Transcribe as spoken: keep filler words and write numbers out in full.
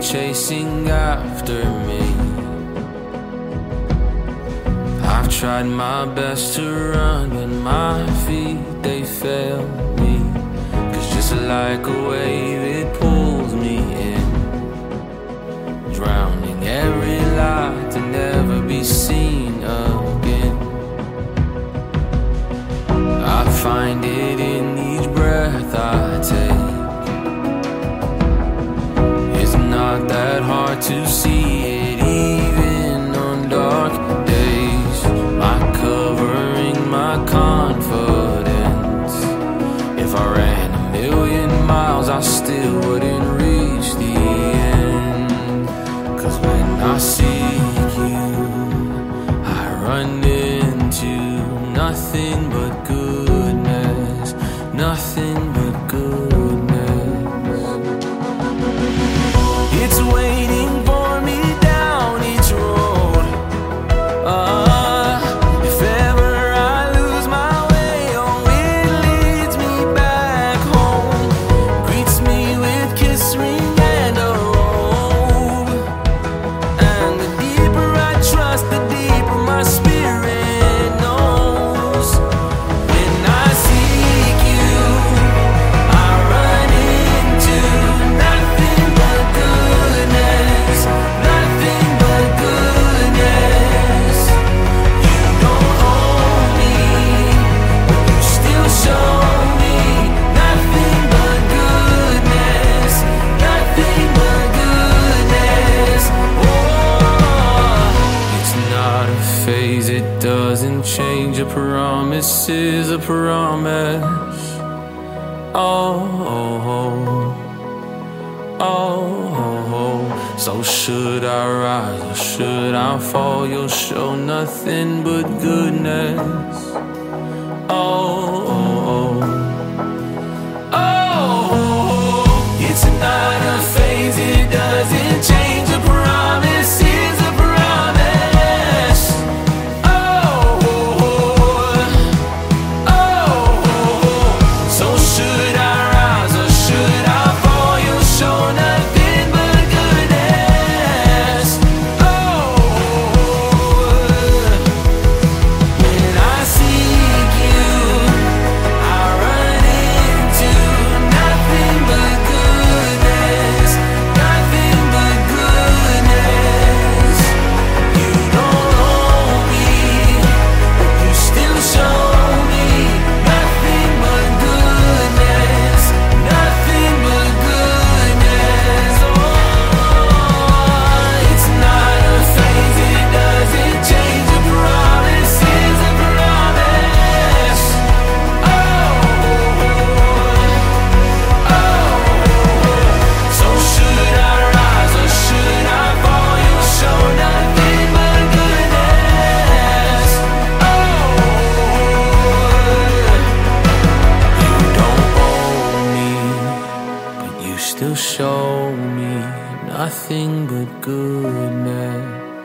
chasing after me. I've tried my best to run, but my feet, they fail me. Cause just like a wave, it pulls me in, drowning every light to never be seen again. I find it in each breath I take. It's not that hard to see it, even on dark days. My covering, my confidence. If I ran a million miles, I still wouldn't reach the end. Cause when I seek you, I run into nothing but goodness, nothing but goodness. It's waiting for me down each road. Uh, if ever I lose my way, oh, it leads me back home. Greets me with kiss ring and a robe. And the deeper I trust, the deeper my spirit knows. When I seek you, I run into nothing but goodness, nothing but goodness. You don't own me, but you still show me nothing but goodness, nothing but goodness. Oh, it's not a phase, it doesn't change. A promise is a promise. Oh, oh, oh, oh, oh. So should I rise or should I fall? You'll show nothing but goodness. Oh, oh, oh, oh. It's not a phase, it doesn't change. A promise is a promise. Oh, oh, oh. So should I rise or should I fall? You'll show nothing but goodness. Oh, when I seek you, I run into nothing but goodness, nothing but goodness. You don't own me, but you still show me nothing but goodness, nothing but goodness. Oh, it's not a phase, it doesn't change. A promise is a promise. Oh, oh. So should I rise or should I fall? You'll show nothing but goodness. Oh, you don't own me, but you still show me nothing but goodness.